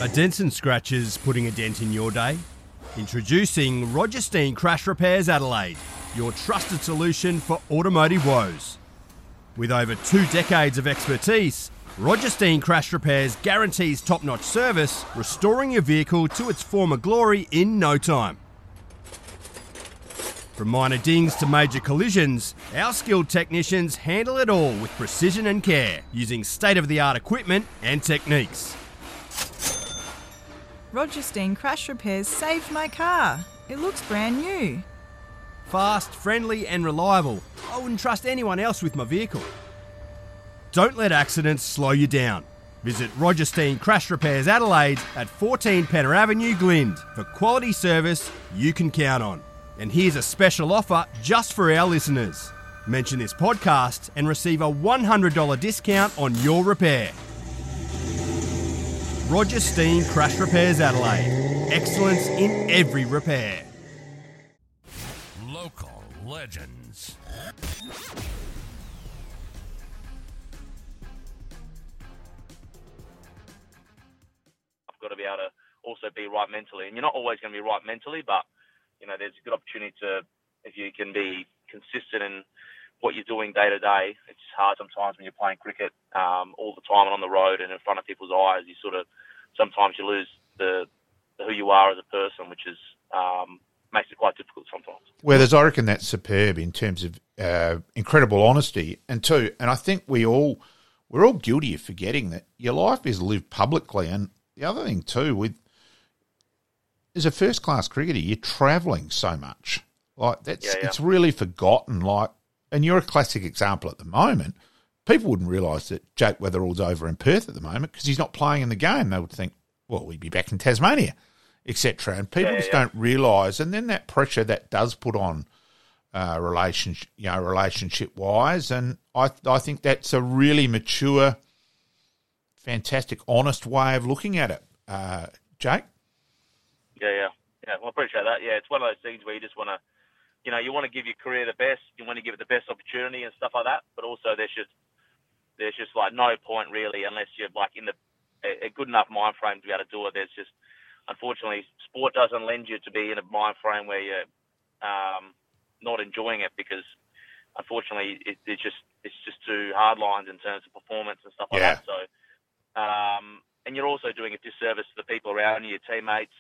Are dents and scratches putting a dent in your day? Introducing Roger Steen Crash Repairs Adelaide, your trusted solution for automotive woes. With over 2 decades of expertise, Roger Steen Crash Repairs guarantees top-notch service, restoring your vehicle to its former glory in no time. From minor dings to major collisions, our skilled technicians handle it all with precision and care, using state-of-the-art equipment and techniques. Roger Steen Crash Repairs saved my car. It looks brand new. Fast, friendly and reliable. I wouldn't trust anyone else with my vehicle. Don't let accidents slow you down. Visit Roger Steen Crash Repairs Adelaide at 14 Penner Avenue, Glynde for quality service you can count on. And here's a special offer just for our listeners. Mention this podcast and receive a $100 discount on your repair. Roger Steen Crash Repairs Adelaide. Excellence in every repair. Local legends. I've got to be able to also be right mentally. And you're not always going to be right mentally, but, you know, there's a good opportunity to, if you can be consistent in what you're doing day to day. It's hard sometimes when you're playing cricket all the time and on the road and in front of people's eyes. You sort of, sometimes you lose the who you are as a person, which is makes it quite difficult sometimes. Weathers, I reckon that's superb in terms of incredible honesty, and I think we're all guilty of forgetting that your life is lived publicly. And the other thing too, as a first class cricketer, you're travelling so much, like it's really forgotten. Like, and you're a classic example at the moment. People wouldn't realise that Jake Weatherall's over in Perth at the moment because he's not playing in the game. They would think, well, we'd be back in Tasmania, etc. And people just don't realise. And then that pressure that does put on relationship-wise. And I think that's a really mature, fantastic, honest way of looking at it. Jake? Yeah. Well, I appreciate that. Yeah, it's one of those things where you just want to, you know, you want to give your career the best. You want to give it the best opportunity and stuff like that. But also there's just like no point really unless you're like in a good enough mind frame to be able to do it. There's just, unfortunately, sport doesn't lend you to be in a mind frame where you're not enjoying it because, unfortunately, it's just too hard lines in terms of performance and stuff like that. So, and you're also doing a disservice to the people around you, your teammates,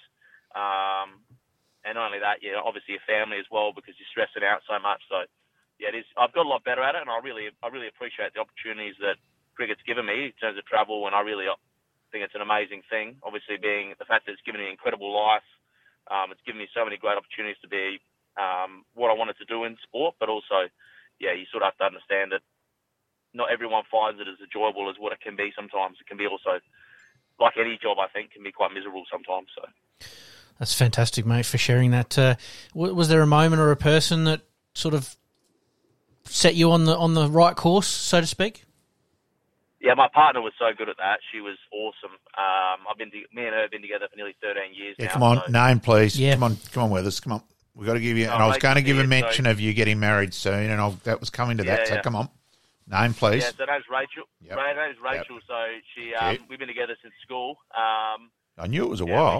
and not only that, obviously your family as well because you're stressing out so much. So, yeah, it is. I've got a lot better at it, and I really appreciate the opportunities that cricket's given me in terms of travel, and I really think it's an amazing thing. Obviously, being the fact that it's given me an incredible life, it's given me so many great opportunities to be what I wanted to do in sport, but also, you sort of have to understand that not everyone finds it as enjoyable as what it can be sometimes. It can be also, like any job, I think, can be quite miserable sometimes. So. That's fantastic, mate, for sharing that. Was there a moment or a person that sort of set you on the right course, so to speak? Yeah, my partner was so good at that. She was awesome. Me and her have been together for nearly 13 years now. Yeah, come on, so. name, please. Yeah. Come on, Weathers, come on. We've got to give you, and I was going to give a mention of you getting married soon, and that was coming to that, so come on. Name, please. Yeah, so her name's Rachel. Yep. Her name's Rachel, so she, we've been together since school. I knew it was a while.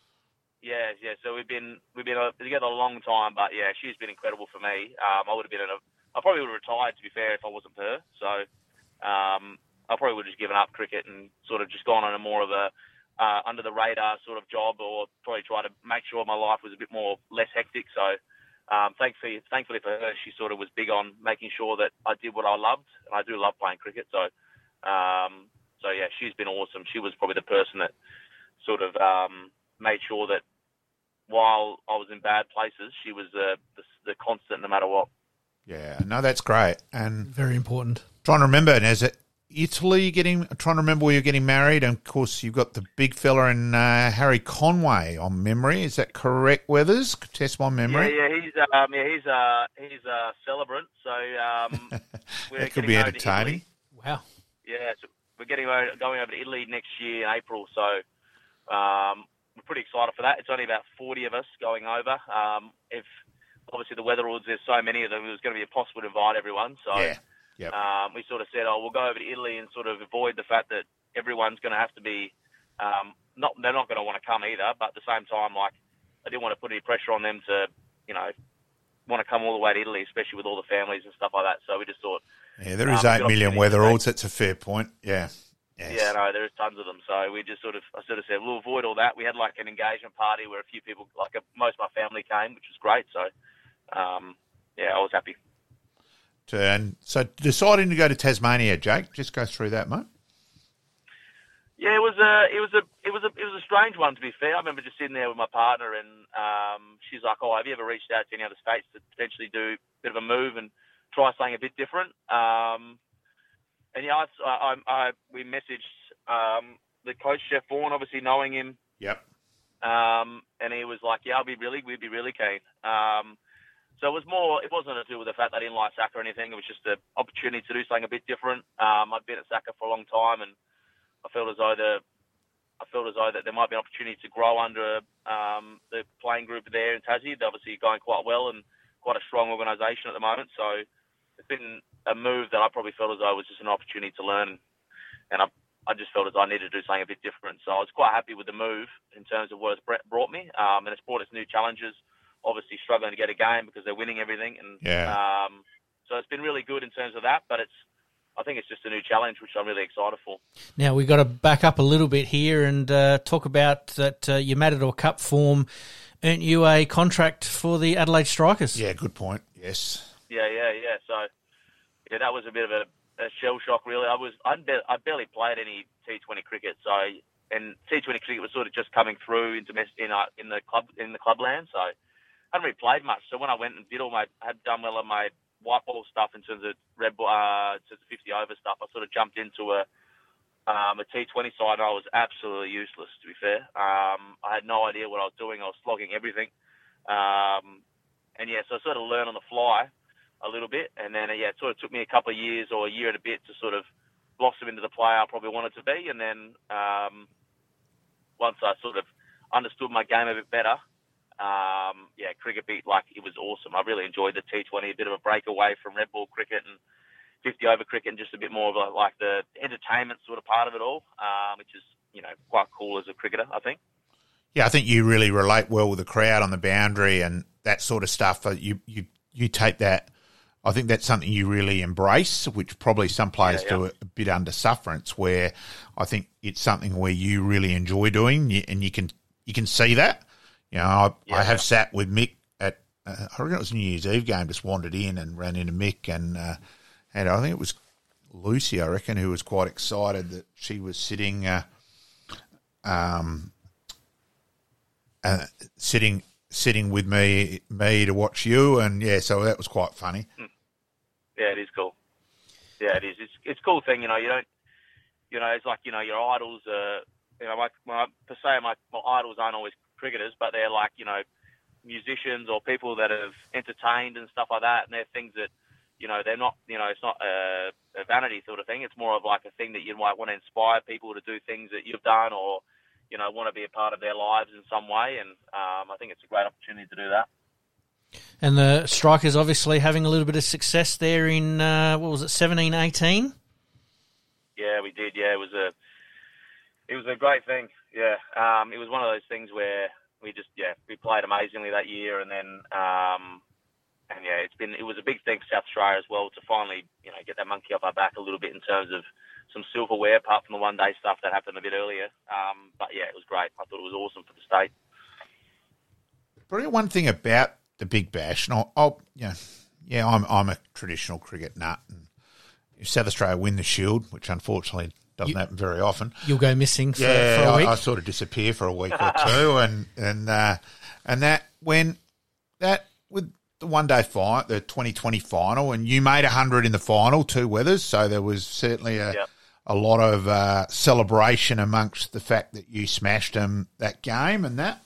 So we've been together a long time, but she's been incredible for me. I probably would have retired, to be fair, if I wasn't for her. So I probably would have just given up cricket and sort of just gone on a more of a under the radar sort of job, or probably try to make sure my life was a bit more less hectic. So thankfully for her, she sort of was big on making sure that I did what I loved, and I do love playing cricket. So she's been awesome. She was probably the person that sort of made sure that while I was in bad places, she was the constant no matter what. Yeah, no, that's great. And very important. Trying to remember, and is it Italy trying to remember where you're getting married? And of course, you've got the big fella in Harry Conway on memory. Is that correct, Weathers? Test my memory. Yeah, he's a celebrant. So that could be entertaining. Wow. Yeah, so we're going over to Italy next year in April. So we're pretty excited for that. It's only about 40 of us going over. If obviously the Weatheralls, there's so many of them, it was going to be impossible to invite everyone. So we sort of said, we'll go over to Italy and sort of avoid the fact that everyone's going to have to be they're not going to want to come either. But at the same time, like, I didn't want to put any pressure on them to, want to come all the way to Italy, especially with all the families and stuff like that. So we just thought, yeah, there is 8 million weatheralls. That's a fair point. Yeah. Yes. Yeah, no, there's tons of them. So we just I sort of said, we'll avoid all that. We had like an engagement party where a few people, most of my family came, which was great. So, I was happy. And so deciding to go to Tasmania, Jake, just go through that, mate. Yeah, it was a strange one, to be fair. I remember just sitting there with my partner, and she's like, "Oh, have you ever reached out to any other states to potentially do a bit of a move and try something a bit different?" And yeah, we messaged the coach, Jeff Vaughan, obviously knowing him. Yep. And he was like, "Yeah, we'd be really keen." So it wasn't to do with the fact that I didn't like Saka or anything. It was just an opportunity to do something a bit different. I'd been at Saka for a long time, and I felt as though that there might be an opportunity to grow under the playing group there in Tassie. They're obviously going quite well and quite a strong organisation at the moment. So it's been a move that I probably felt as though it was just an opportunity to learn, and I just felt as though I needed to do something a bit different. So I was quite happy with the move in terms of what it's brought me, and it's brought us new challenges. Obviously struggling to get a game because they're winning everything, and so it's been really good in terms of that. But I think it's just a new challenge, which I'm really excited for. Now, we've got to back up a little bit here and talk about that your Matador Cup form earned you a contract for the Adelaide Strikers. Yeah, good point, yes. Yeah. So, that was a bit of a shell shock, really. I barely played any T20 cricket, and T20 cricket was sort of just coming through in the clubland, so I hadn't really played much. So when I went and had done well on my white ball stuff in terms of red ball, 50 over stuff, I sort of jumped into a T20 side, and I was absolutely useless, to be fair. I had no idea what I was doing. I was slogging everything. So I sort of learned on the fly a little bit, and then it sort of took me a couple of years or a year and a bit to sort of blossom into the player I probably wanted to be. And then once I sort of understood my game a bit better, cricket it was awesome. I really enjoyed the T20, a bit of a breakaway from red ball cricket and 50 over cricket, and just a bit more of the entertainment sort of part of it all, which is quite cool as a cricketer, I think. Yeah, I think you really relate well with the crowd on the boundary and that sort of stuff. You take that. I think that's something you really embrace, which probably some players do a bit under sufferance, where I think it's something where you really enjoy doing, and you can see that. I have sat with Mick at, I reckon it was a New Year's Eve game, just wandered in and ran into Mick, and I think it was Lucy, I reckon, who was quite excited that she was sitting with me to watch you, and so that was quite funny. Yeah, it is cool. Yeah, it is. It's a cool thing, you don't, it's like, your idols, my idols aren't always cricketers, but they're like, musicians or people that have entertained and stuff like that, and they're things that, they're not, it's not a vanity sort of thing. It's more of like a thing that you might want to inspire people to do things that you've done, or want to be a part of their lives in some way, and I think it's a great opportunity to do that. And the Strikers obviously having a little bit of success there in, 17-18? Yeah, we did. Yeah, it was a great thing. Yeah, it was one of those things where we played amazingly that year, and then it was a big thing for South Australia as well to finally get that monkey off our back a little bit in terms of some silverware, apart from the one-day stuff that happened a bit earlier. But it was great. I thought it was awesome for the state. Brilliant. One thing about the Big Bash, and I'm a traditional cricket nut. And if South Australia win the Shield, which unfortunately doesn't happen very often, you'll go missing for a week. I sort of disappear for a week or two, and that when that with the one-day final, the 2020 final, and you made 100 in the final, 2 weathers, so there was certainly a lot of celebration amongst the fact that you smashed them that game and that.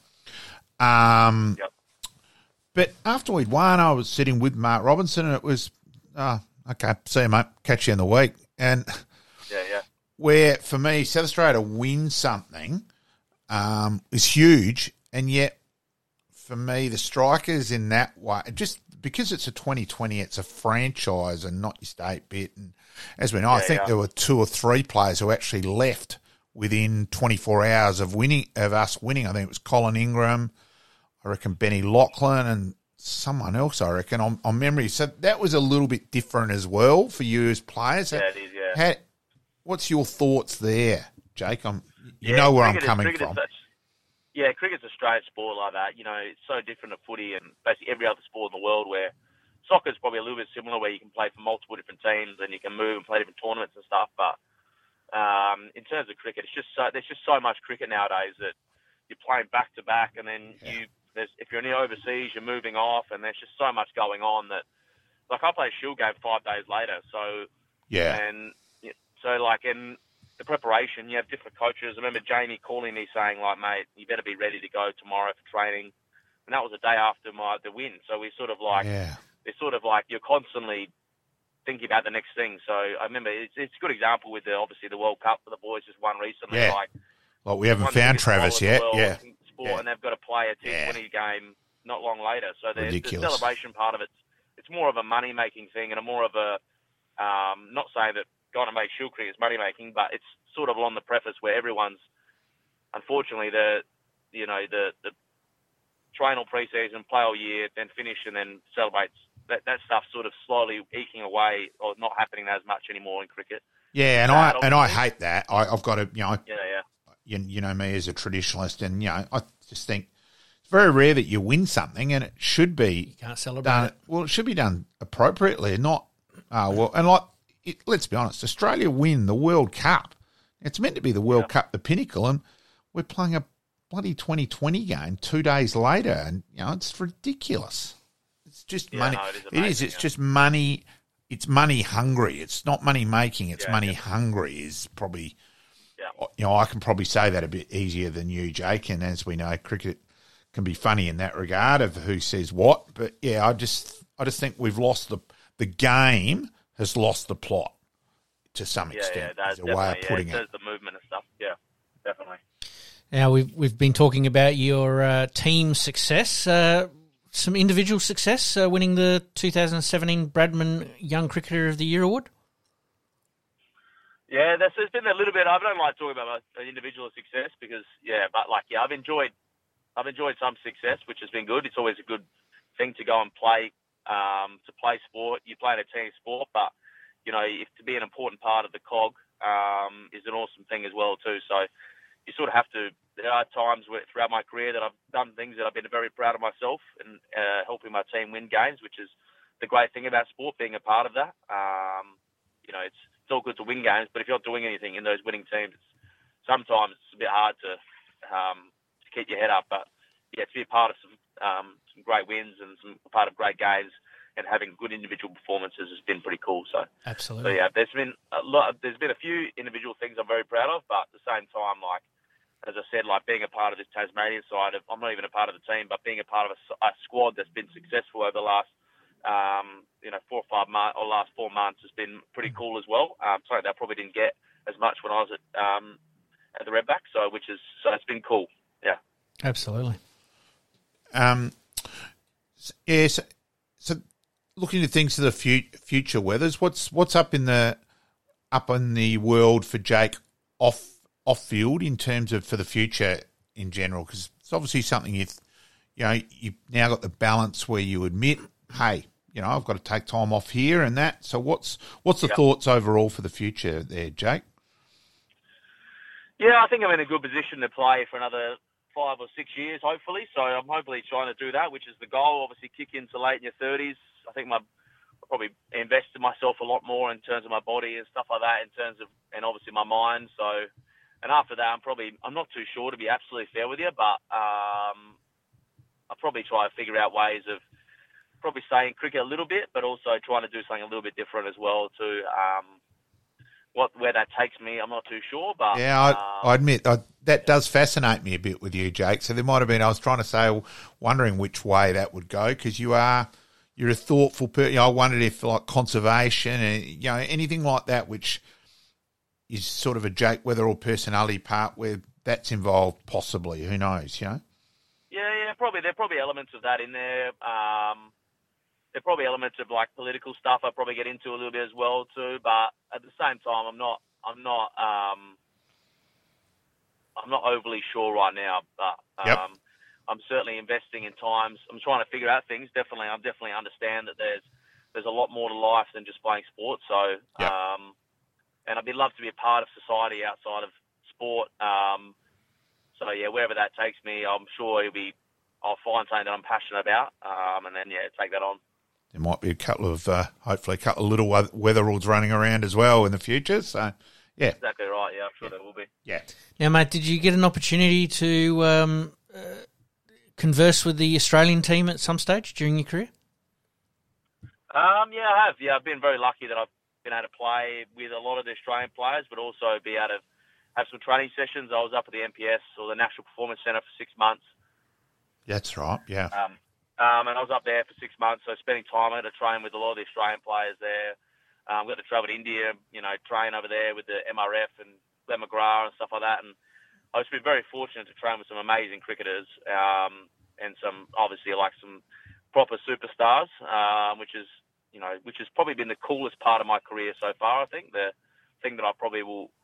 But after we'd won, I was sitting with Mark Robinson, and it was, okay, see you, mate, catch you in the week. And where, for me, South Australia to win something is huge, and yet, for me, the Strikers in that way, just because it's a 2020, it's a franchise and not your state bit. And as we know, I think there were 2 or 3 players who actually left within 24 hours of us winning. I think it was Colin Ingram, I reckon Benny Lachlan, and someone else, I reckon, on memory. So that was a little bit different as well for you as players. Yeah, it is, yeah. What's your thoughts there, Jake? You know where I'm coming from. Cricket's a strange sport like that. You know, it's so different to footy and basically every other sport in the world, where soccer's probably a little bit similar, where you can play for multiple different teams and you can move and play different tournaments and stuff. But in terms of cricket, there's just so much cricket nowadays that you're playing back to back, and then if you're overseas, you're moving off, and there's just so much going on that, like, I play a Shield game 5 days later, so in the preparation, you have different coaches. I remember Jamie calling me saying, like, mate, you better be ready to go tomorrow for training, and that was the day after the win. So we sort of like, it's sort of like you're constantly thinking about the next thing. So I remember it's a good example with obviously the World Cup that the boys just won recently. Yeah. Like we haven't found Travis yet. Yeah. Sport, and they've got to play a T20 game not long later. So the celebration part of it's more of a money-making thing, and a more of a not saying that going to make Shield cricket is money-making, but it's sort of on the preface where everyone's, unfortunately, the train all pre-season, play all year, then finish and then celebrates. That stuff sort of slowly eking away, or not happening as much anymore in cricket. Yeah, and I hate that. I've got to, you know me as a traditionalist, and I just think it's very rare that you win something, and it should be you can't celebrate it. Well, it should be done appropriately, not let's be honest, Australia win the World Cup. It's meant to be the World Cup, the pinnacle, and we're playing a bloody 2020 game 2 days later, and it's ridiculous. It's just money. No, it is. It's just money. It's money hungry. It's not money making. It's money hungry. Is probably. Yeah. I can probably say that a bit easier than you, Jake. And as we know, cricket can be funny in that regard of who says what. But yeah, I just think we've lost the game has lost the plot to some extent. Yeah, that's a way of putting it. The movement and stuff. Yeah, definitely. Now we've been talking about your team success. Some individual success, winning the 2017 Bradman Young Cricketer of the Year award? Yeah, there's been a little bit. I don't like talking about my individual success because, I've enjoyed some success, which has been good. It's always a good thing to go and play sport. You play in a team sport, but, to be an important part of the cog is an awesome thing as well too. So you sort of have to. There are times throughout my career that I've done things that I've been very proud of myself and helping my team win games, which is the great thing about sport, being a part of that. It's all good to win games, but if you're not doing anything in those winning teams, sometimes it's a bit hard to keep your head up. But yeah, to be a part of some great wins and part of great games and having good individual performances has been pretty cool. So absolutely. So yeah, there's been a few individual things I'm very proud of, but at the same time, as I said, being a part of this Tasmanian side I'm not even a part of the team, but being a part of a squad that's been successful over the last 4 or 5 months or last 4 months has been pretty cool as well. Something that I probably didn't get as much when I was at the Redback, so it's been cool. Yeah, absolutely. So looking at things to the future, Weathers, what's up in the world for Jake off field in terms of for the future in general? Because it's obviously something you've now got the balance where you admit, hey, I've got to take time off here and that. So what's the thoughts overall for the future there, Jake? Yeah, I think I'm in a good position to play for another 5 or 6 years, hopefully. So I'm hopefully trying to do that, which is the goal. Obviously, kick into late in your 30s. I think I'll probably invest in myself a lot more in terms of my body and stuff like that, and obviously my mind. So, and after that, I'm not too sure, to be absolutely fair with you, but I'll probably try to figure out ways of probably staying in cricket a little bit, but also trying to do something a little bit different as well too. Where that takes me, I'm not too sure. But yeah, I admit that does fascinate me a bit with you, Jake. So there might have been, I was trying to say, wondering which way that would go, because you're a thoughtful person. I wondered if conservation and anything like that, which is sort of a Jake Weatherall personality part where that's involved, possibly. Who knows? Yeah, probably there are probably elements of that in there. There are probably elements of political stuff I probably get into a little bit as well too, but at the same time, I'm not I'm not overly sure right now, but I'm certainly investing in times. I'm trying to figure out things. I definitely understand that there's a lot more to life than just playing sports. So, and I'd love to be a part of society outside of sport. So yeah, wherever that takes me, I'm sure I'll find something that I'm passionate about, and then take that on. There might be hopefully a couple of little Weatheralds running around as well in the future. So, yeah. Exactly right, yeah, I'm sure there will be. Yeah. Now, mate, did you get an opportunity to converse with the Australian team at some stage during your career? Yeah, I have. Yeah, I've been very lucky that I've been able to play with a lot of the Australian players, but also be able to have some training sessions. I was up at the NPS, or the National Performance Centre, for 6 months. That's right, yeah. And I was up there for 6 months, so spending time to train with a lot of the Australian players there. Got to travel to India, train over there with the MRF and Glenn McGrath and stuff like that. And I've been very fortunate to train with some amazing cricketers, and some proper superstars, which has probably been the coolest part of my career so far. I think the thing that I probably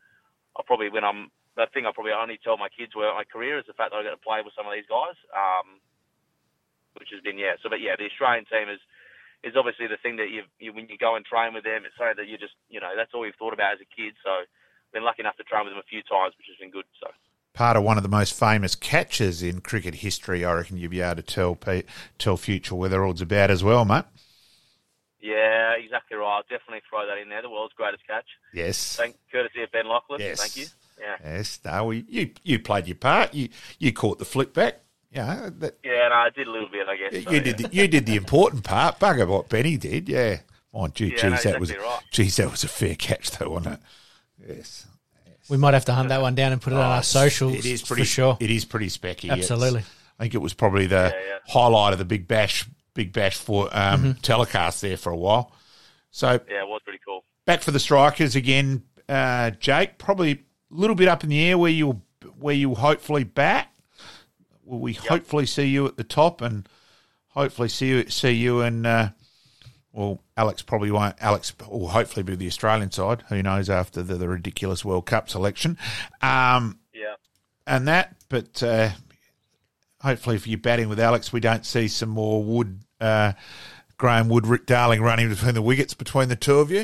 only tell my kids about my career is the fact that I got to play with some of these guys, which has been the Australian team is obviously the thing that you when you go and train with them, it's something that you just that's all you've thought about as a kid. So I've been lucky enough to train with them a few times, which has been good. So part of one of the most famous catches in cricket history, I reckon you'll be able to tell future Weatheralds about as well, mate. Yeah, exactly right. I'll definitely throw that in there. The world's greatest catch. Yes. Courtesy of Ben Lachlan. Yes. Thank you. Yeah. Yes. No, you played your part. You caught the flick back. Yeah. I did a little bit, I guess. You did the important part. Bugger what Benny did. Yeah. Mind you, that was a fair catch though, wasn't it? Yes. We might have to hunt that one down and put it on our socials. It is pretty, for sure. It is pretty specky. Absolutely. I think it was probably the highlight of the Big Bash for telecast there for a while. So yeah, it was pretty cool. Back for the Strikers again, Jake. Probably a little bit up in the air where you hopefully bat. Will we hopefully see you at the top, and hopefully see you and Alex probably won't. Alex will hopefully be the Australian side. Who knows after the ridiculous World Cup selection. And that, but hopefully if you're batting with Alex, we don't see some more Graham Wood, Rick Darling running between the wickets between the two of you.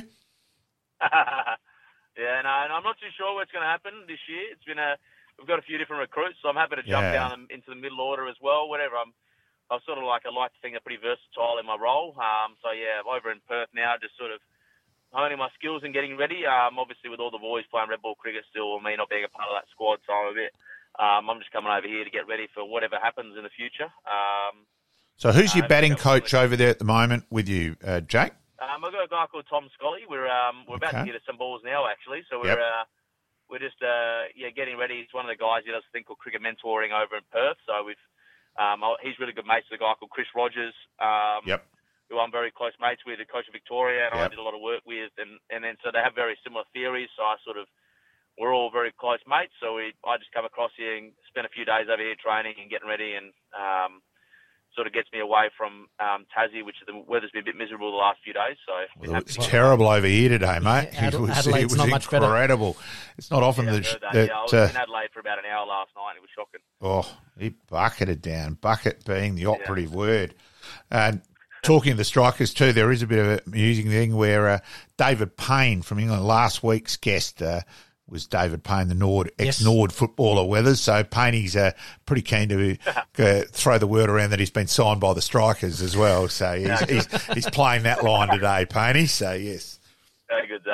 And I'm not too sure what's going to happen this year. We've got a few different recruits, so I'm happy to jump down into the middle order as well. Whatever. I like to think I'm pretty versatile in my role. I'm over in Perth now, just sort of honing my skills and getting ready. Obviously with all the boys playing red ball cricket still, me not being a part of that squad, so I'm just coming over here to get ready for whatever happens in the future. So who's your batting coach over there at the moment with you, Jake? I've got a guy called Tom Scully. We're about to get us some balls now, actually. So we're just getting ready. He's one of the guys who does a thing called cricket mentoring over in Perth. So he's really good mates with a guy called Chris Rogers, who I'm very close mates with, the coach of Victoria, and I did a lot of work with. And then so they have very similar theories. So we're all very close mates. So I just come across here and spend a few days over here training and getting ready, and sort of gets me away from Tassie, which the weather's been a bit miserable the last few days. So it's terrible over here today, mate. Adelaide's it was not much incredible. Better. It's not often I was in Adelaide for about an hour last night. It was shocking. Oh, he bucketed down. Bucket being the operative word. And talking of the Strikers too, there is a bit of an amusing thing where David Payne from England, last week's guest, was David Payne, the ex-Nord footballer Weathers. So Payne's pretty keen to throw the word around that he's been signed by the Strikers as well. So he's playing that line today, Payne. So, yes. Very good,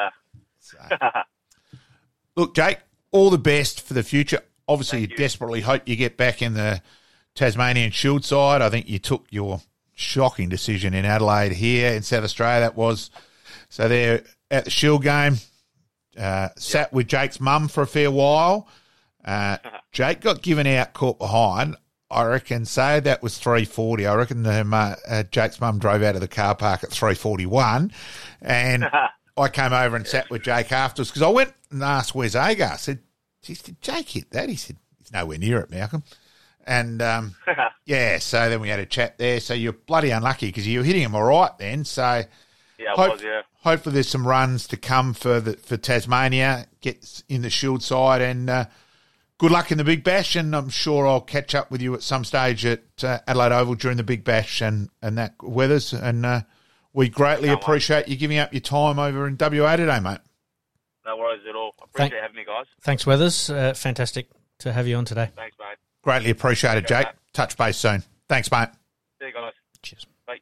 Look, Jake, all the best for the future. Obviously, you desperately hope you get back in the Tasmanian Shield side. I think you took your shocking decision in Adelaide here in South Australia. That was so there at the Shield game. Sat with Jake's mum for a fair while. Jake got given out, caught behind. I reckon, say that was 3:40. I reckon Jake's mum drove out of the car park at 3:41. And I came over and sat with Jake afterwards because I went and asked where's Agar. I said, did Jake hit that? He said, he's nowhere near it, Malcolm. And, so then we had a chat there. So you're bloody unlucky because you were hitting him all right then. So hopefully there's some runs to come for Tasmania, gets in the Shield side and good luck in the Big Bash, and I'm sure I'll catch up with you at some stage at Adelaide Oval during the Big Bash and that Weathers. And we greatly appreciate you giving up your time over in WA today, mate. No worries at all. I appreciate having me, guys. Thanks, Weathers. Fantastic to have you on today. Thanks, mate. Greatly appreciated, Jake. Mate. Touch base soon. Thanks, mate. See you guys. Cheers. Bye.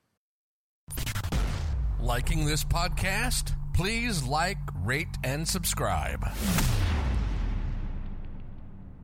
Liking this podcast? Please like, rate, and subscribe.